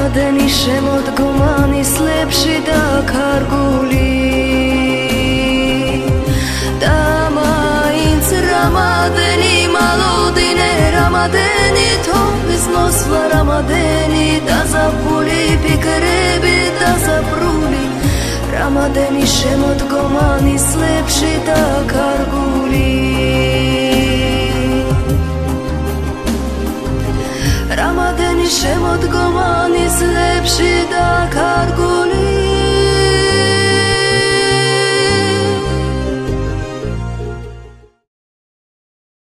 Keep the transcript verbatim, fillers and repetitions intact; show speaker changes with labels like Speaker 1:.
Speaker 1: რამადენი შემოდგომანი სლებში დაკარგული და მაინც რამადენი მალოდინე რამადენი თოლის მოსვლა რამადენი დაზაფული ფიქრები დაზაფრული რამადენი შემოდგომანი სლებში დაკარგული რამადენი შემოდგომანი სლებში დაკარგული